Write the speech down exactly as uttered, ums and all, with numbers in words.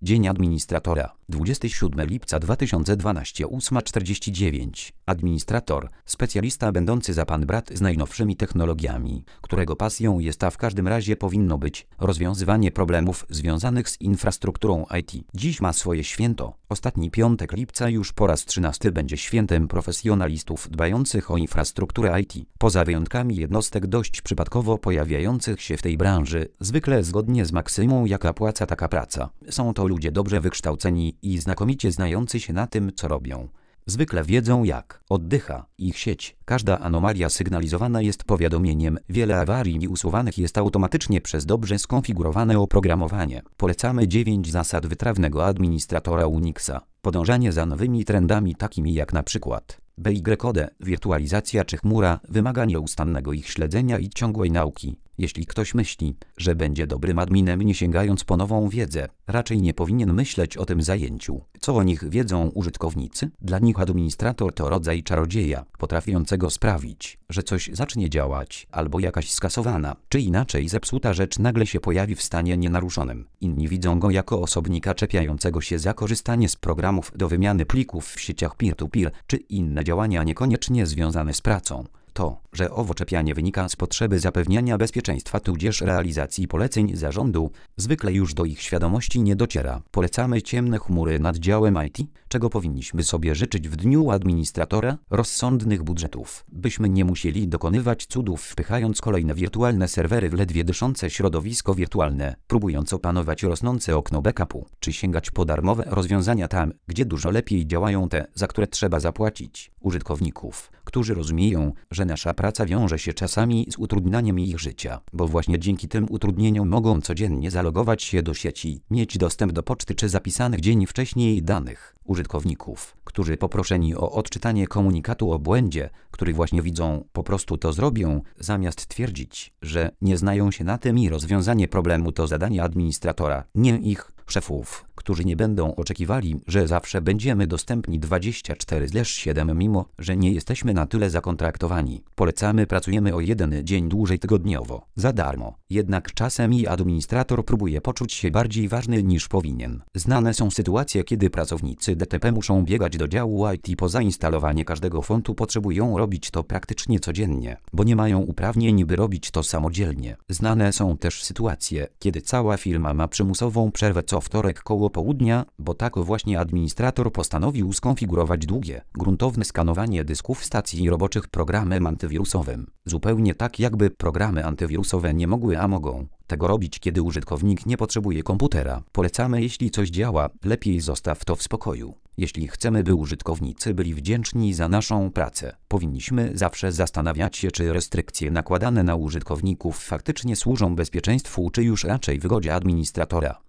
Dzień Administratora. dwudziestego siódmego lipca dwa tysiące dwunastego, ósma czterdzieści dziewięć. Administrator, specjalista będący za pan brat z najnowszymi technologiami, którego pasją jest, a w każdym razie powinno być, rozwiązywanie problemów związanych z infrastrukturą I T. Dziś ma swoje święto. Ostatni piątek lipca już po raz trzynasty będzie świętem profesjonalistów dbających o infrastrukturę I T. Poza wyjątkami jednostek dość przypadkowo pojawiających się w tej branży, zwykle zgodnie z maksymą jaka płaca taka praca. Są to ludzie dobrze wykształceni i znakomicie znający się na tym, co robią. Zwykle wiedzą, jak oddycha ich sieć. Każda anomalia sygnalizowana jest powiadomieniem. Wiele awarii usuwanych jest automatycznie przez dobrze skonfigurowane oprogramowanie. Polecamy dziewięć zasad wytrawnego administratora Unixa. Podążanie za nowymi trendami takimi jak na przykład B Y D, wirtualizacja czy chmura, wymaga nieustannego ich śledzenia i ciągłej nauki. Jeśli ktoś myśli, że będzie dobrym adminem nie sięgając po nową wiedzę, raczej nie powinien myśleć o tym zajęciu. Co o nich wiedzą użytkownicy? Dla nich administrator to rodzaj czarodzieja, potrafiącego sprawić, że coś zacznie działać, albo jakaś skasowana, czy inaczej zepsuta rzecz nagle się pojawi w stanie nienaruszonym. Inni widzą go jako osobnika czepiającego się za korzystanie z programów do wymiany plików w sieciach peer-to-peer, czy inne działania niekoniecznie związane z pracą. To, że owo czepianie wynika z potrzeby zapewniania bezpieczeństwa tudzież realizacji poleceń zarządu, zwykle już do ich świadomości nie dociera. Polecamy ciemne chmury nad działem I T, czego powinniśmy sobie życzyć w dniu administratora, rozsądnych budżetów, byśmy nie musieli dokonywać cudów wpychając kolejne wirtualne serwery w ledwie dyszące środowisko wirtualne, próbując opanować rosnące okno backupu, czy sięgać po darmowe rozwiązania tam, gdzie dużo lepiej działają te, za które trzeba zapłacić. Użytkowników, którzy rozumieją, że nasza praca wiąże się czasami z utrudnianiem ich życia, bo właśnie dzięki tym utrudnieniom mogą codziennie zalogować się do sieci, mieć dostęp do poczty czy zapisanych dzień wcześniej danych. Użytkowników, którzy poproszeni o odczytanie komunikatu o błędzie, który właśnie widzą, po prostu to zrobią, zamiast twierdzić, że nie znają się na tym i rozwiązanie problemu to zadanie administratora, nie ich szefów, którzy nie będą oczekiwali, że zawsze będziemy dostępni dwadzieścia cztery na siedem, mimo że nie jesteśmy na tyle zakontraktowani. Polecamy, pracujemy o jeden dzień dłużej tygodniowo, za darmo. Jednak czasem i administrator próbuje poczuć się bardziej ważny niż powinien. Znane są sytuacje, kiedy pracownicy D T P muszą biegać do działu I T po zainstalowanie każdego fontu, potrzebują robić to praktycznie codziennie, bo nie mają uprawnień, by robić to samodzielnie. Znane są też sytuacje, kiedy cała firma ma przymusową przerwę co wtorek koło południa, bo tak właśnie administrator postanowił skonfigurować długie, gruntowne skanowanie dysków stacji roboczych programem antywirusowym. Zupełnie tak, jakby programy antywirusowe nie mogły, a mogą tego robić, kiedy użytkownik nie potrzebuje komputera. Polecamy, jeśli coś działa, lepiej zostaw to w spokoju. Jeśli chcemy, by użytkownicy byli wdzięczni za naszą pracę, powinniśmy zawsze zastanawiać się, czy restrykcje nakładane na użytkowników faktycznie służą bezpieczeństwu, czy już raczej wygodzie administratora.